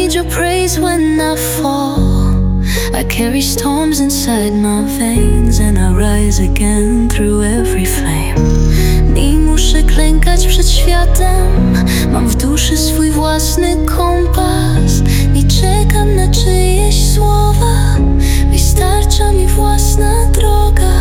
need your praise when I fall. I carry storms inside my veins, and I rise again through every flame. Nie muszę klękać przed światem, mam w duszy swój własny kompas. Nie czekam na czyjeś słowa, wystarcza mi własna droga.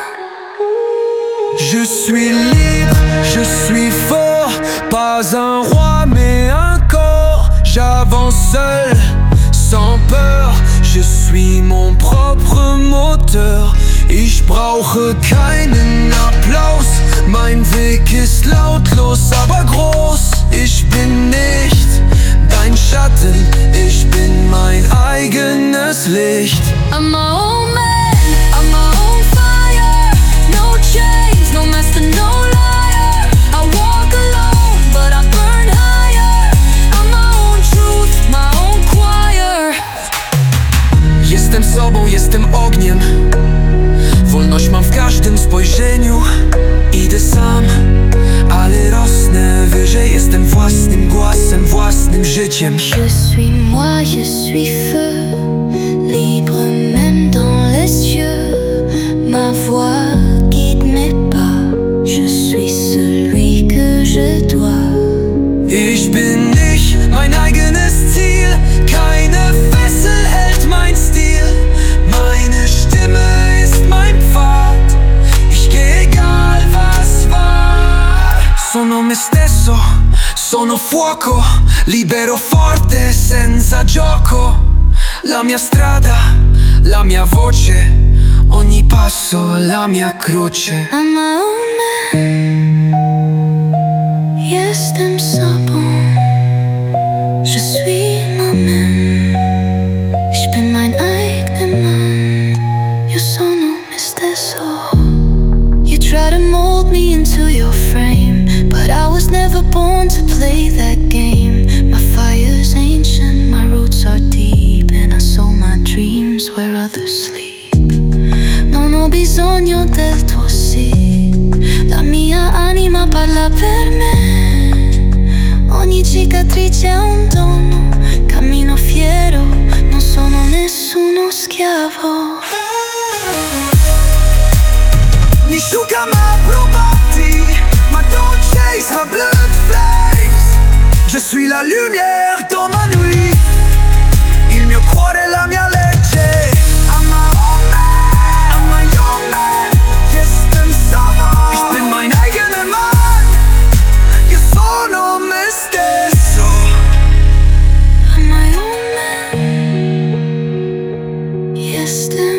Je suis libre, je suis fort, pas un roi mais un corps. J'avance seul, sans peur, je suis mon propre Motor. Ich brauche keinen Applaus, mein Weg ist lautlos, aber groß. Ich bin nicht dein Schatten, ich bin mein eigenes Licht. I'm my own man, I'm my own fire. No chains, no master, no liar. I walk alone, but I burn higher. I'm my own truth, my own choir. Jestem sobą, jestem ogniem. Wolność mam w każdym spojrzeniu. Idę sam, ale rosnę wyżej. Jestem własnym głosem, własnym życiem. Je suis moi, je suis feu, libre même dans les cieux. Ma voix guide mes pas, je suis celui que je dois. Ich bin nicht mein eigenes Ziel, keine Fessel hält mein Stil. Meine Stimme ist mein Pfad, ich geh egal was war. Sono me stesso, sono fuoco, libero forte senza gioco. La mia strada, la mia voce, ogni passo la mia croce. I'm my own man, jestem sobą. Je suis moi-même, ich bin mein eigener Mann. Io sono me stesso. You try to mold me into your frame, but I was never born to play that game. My fire's ancient, my roots are deep, and I sow my dreams where others sleep. Non ho bisogno del tuo sì, la mia anima parla per me. Ogni cicatrice è un dono, cammino fiero, non sono nessuno schiavo. Nie szukam aprobacji, ma don't chase my blood flames. Je suis la lumière dans ma nuit, il mio cuore, la mia legge. I'm my own man, I'm my own man. Jestem sobą, ich bin mein eigener Mann. Io sono me stesso. I'm my own man, jestem